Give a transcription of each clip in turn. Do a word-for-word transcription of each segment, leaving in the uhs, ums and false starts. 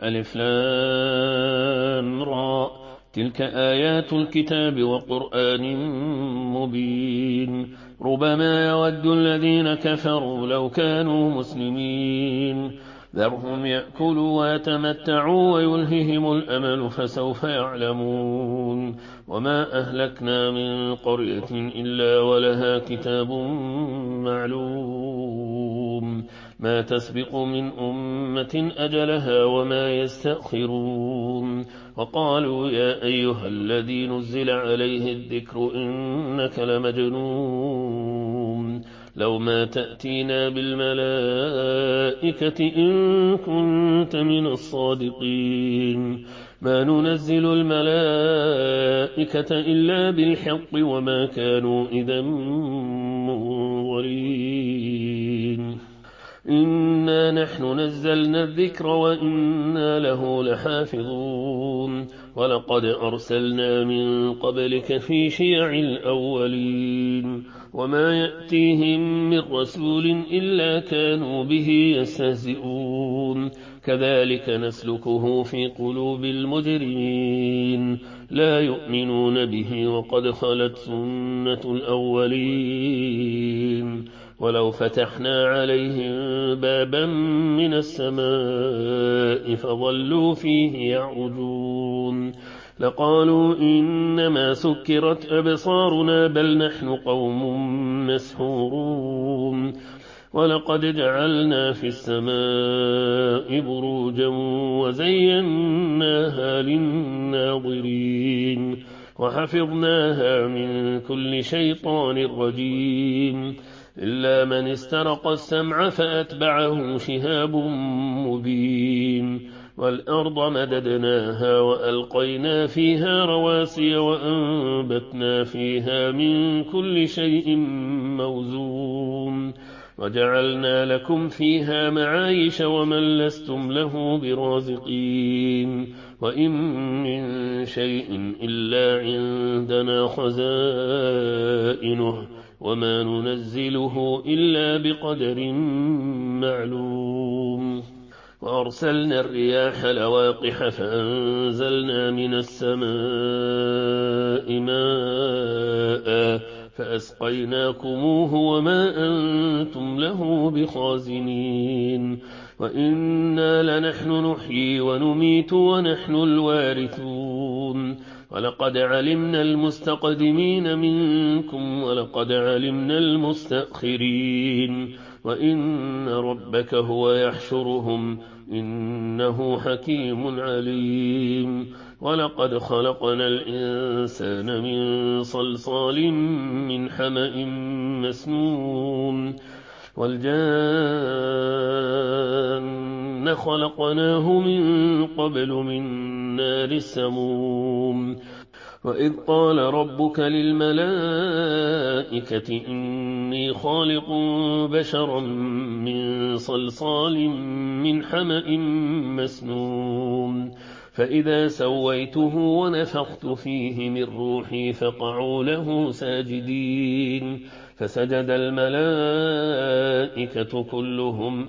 ألف لام را تلك آيات الكتاب وقرآن مبين ربما يود الذين كفروا لو كانوا مسلمين ذرهم يأكلوا ويتمتعوا ويلههم الأمل فسوف يعلمون وما أهلكنا من قرية إلا ولها كتاب معلوم ما تسبق من أمة أجلها وما يستأخرون وقالوا يا أيها الذي نزل عليه الذكر إنك لمجنون لو ما تأتينا بالملائكة إن كنت من الصادقين ما ننزل الملائكة إلا بالحق وما كانوا إذا منظرين إنا نحن نزلنا الذكر وإنا له لحافظون ولقد أرسلنا من قبلك في شيع الأولين وما يأتيهم من رسول إلا كانوا به يستهزئون كذلك نسلكه في قلوب المجرمين لا يؤمنون به وقد خلت سنة الأولين ولو فتحنا عليهم بابا من السماء فظلوا فيه يعرجون لقالوا إنما سكرت أبصارنا بل نحن قوم مسحورون ولقد جعلنا في السماء بروجا وزيناها للناظرين وحفظناها من كل شيطان رجيم إلا من استرق السمع فأتبعه شهاب مبين والأرض مددناها وألقينا فيها رواسي وأنبتنا فيها من كل شيء موزون وجعلنا لكم فيها معايش ومن لستم له برازقين وإن من شيء إلا عندنا خزائنه وما ننزله إلا بقدر معلوم وأرسلنا الرياح لواقح فأنزلنا من السماء ماء فأسقيناكموه وما أنتم له بخازنين وإنا لنحن نحيي ونميت ونحن الوارثون ولقد علمنا المستقدمين منكم ولقد علمنا المستأخرين وإن ربك هو يحشرهم إنه حكيم عليم ولقد خلقنا الإنسان من صلصال من حمأ مسنون والجان خلقناه من قبل من نار السموم وإذ قال ربك للملائكة إني خالق بشرا من صلصال من حمأ مسنون فإذا سويته ونفخت فيه من روحي فقعوا له ساجدين فسجد الملائكة كلهم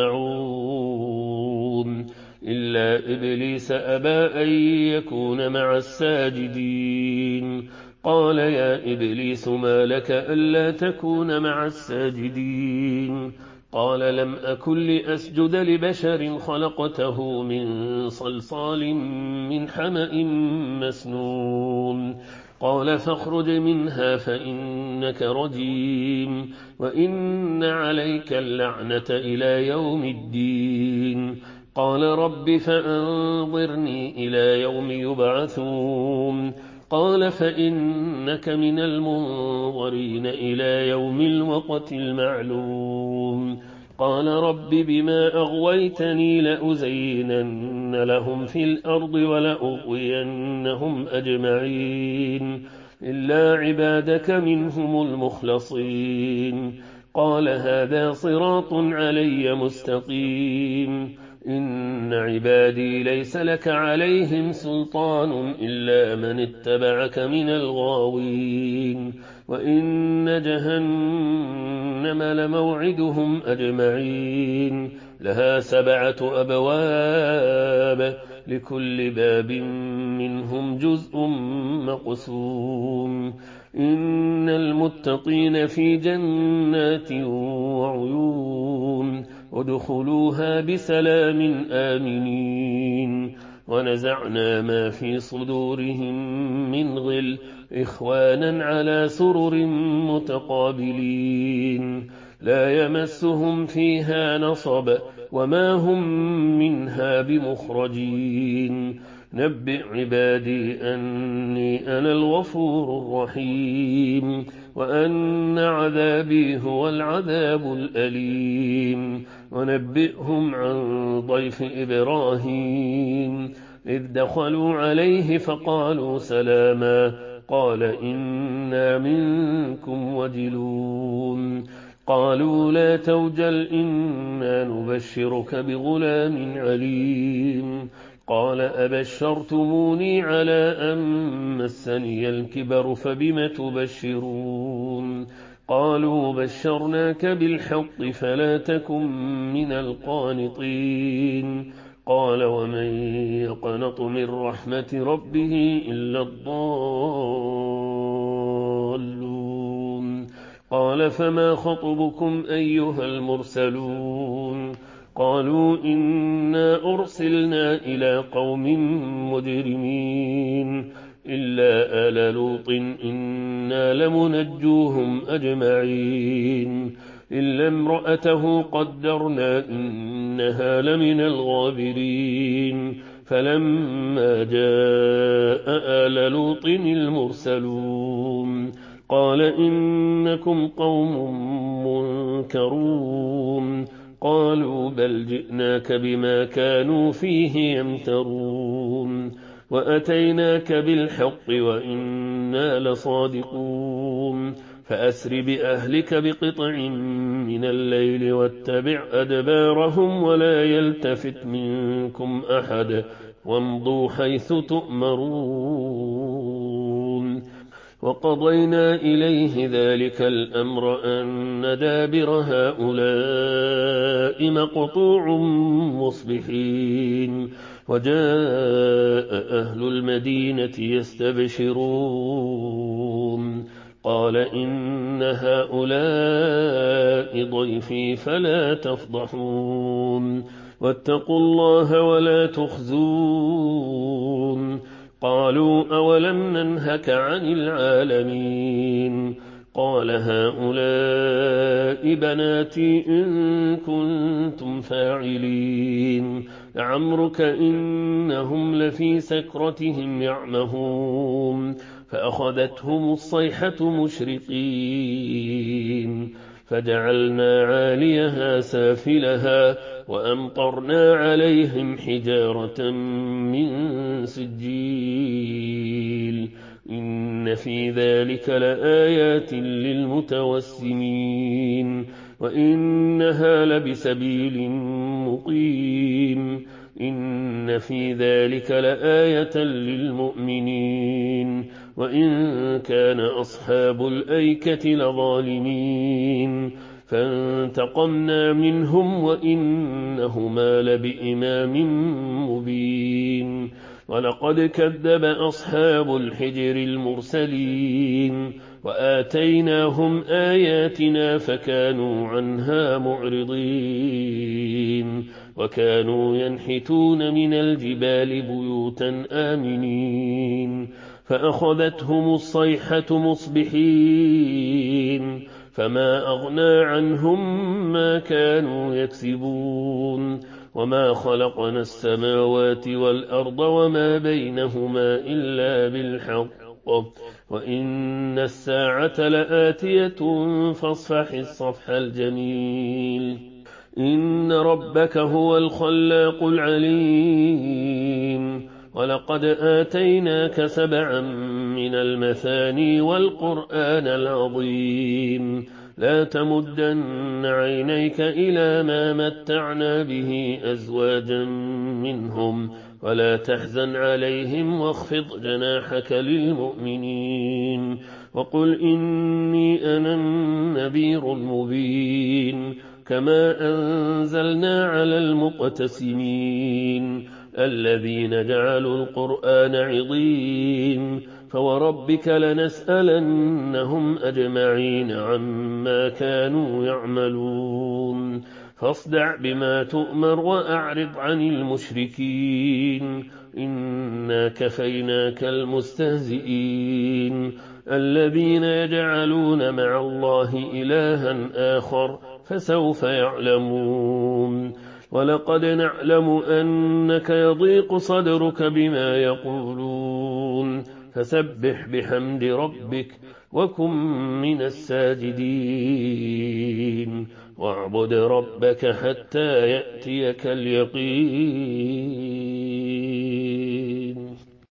أجمعون إلا إبليس أبى أن يكون مع الساجدين قال يا إبليس ما لك ألا تكون مع الساجدين قال لم أكن لأسجد لبشر خلقته من صلصال من حمأ مسنون قال فاخرج منها فإنك رجيم وإن عليك اللعنة إلى يوم الدين قال رب فأنظرني إلى يوم يبعثون قال فإنك من المنظرين إلى يوم الوقت المعلوم قال رب بما أغويتني لأزينن لهم في الأرض ولأغوينهم أجمعين إلا عبادك منهم المخلصين قال هذا صراط علي مستقيم إن عبادي ليس لك عليهم سلطان إلا من اتبعك من الغاوين وإن جهنم لموعدهم أجمعين لها سبعة أبواب لكل باب منهم جزء مقسوم إن المتقين في جنات وعيون ادخلوها بسلام آمنين ونزعنا ما في صدورهم من غل إخوانا على سرر متقابلين لا يمسهم فيها نصب وما هم منها بمخرجين نبئ عبادي أني أنا الغفور الرحيم وأن عذابي هو العذاب الأليم ونبئهم عن ضيف إبراهيم إذ دخلوا عليه فقالوا سلاما قال إنا منكم وجلون قالوا لا توجل إنا نبشرك بغلام عليم قال أبشرتموني على أن مسني الكبر فبم تبشرون قالوا بشرناك بالحق فلا تكن من القانطين قال ومن يقنط من رحمة ربه إلا الضالون قال فما خطبكم أيها المرسلون قالوا إنا أرسلنا إلى قوم مجرمين إلا آل لوط إنا لمنجوهم أجمعين إلا امرأته قدرنا إنها لمن الغابرين فلما جاء آل لوط المرسلون قال إنكم قوم منكرون قالوا بل جئناك بما كانوا فيه يمترون وأتيناك بالحق وإنا لصادقون فأسر بأهلك بقطع من الليل واتبع أدبارهم ولا يلتفت منكم أحد وامضوا حيث تؤمرون وقضينا إليه ذلك الأمر أن دابر هؤلاء مقطوع مصبحين وجاء أهل المدينة يستبشرون قال إن هؤلاء ضيفي فلا تفضحون واتقوا الله ولا تخزون قالوا أولم ننهك عن العالمين قال هؤلاء بناتي إن كنتم فاعلين لعمرك إنهم لفي سكرتهم يعمهون فأخذتهم الصيحة مشرقين فجعلنا عاليها سافلها وأمطرنا عليهم حجارة من سجيل إن في ذلك لآيات للمتوسمين وإنها لبسبيل مقيم إن في ذلك لآية للمؤمنين وإن كان أصحاب الأيكة لظالمين فانتقمنا منهم وإنهما لبإمام مبين ولقد كذب أصحاب الحجر المرسلين وآتيناهم آياتنا فكانوا عنها معرضين وكانوا ينحتون من الجبال بيوتا آمنين فأخذتهم الصيحة مصبحين فما أغنى عنهم ما كانوا يكسبون وما خلقنا السماوات والأرض وما بينهما إلا بالحق وإن الساعة لآتية فاصفح الصفح الجميل إن ربك هو الخلاق العليم ولقد آتيناك سبعا من المثاني والقرآن العظيم لا تمدن عينيك إلى ما متعنا به أزواجا منهم ولا تحزن عليهم واخفض جناحك للمؤمنين وقل إني أنا النذير المبين كما أنزلنا على المقتسمين الذين جعلوا القرآن عضين فوربك لنسألنهم أجمعين عما كانوا يعملون فاصدع بما تؤمر وأعرض عن المشركين إنا كفيناك المستهزئين الذين يجعلون مع الله إلها آخر فسوف يعلمون ولقد نعلم أنك يضيق صدرك بما يقولون فسبح بحمد ربك وكن من الساجدين واعبد ربك حتى يأتيك اليقين.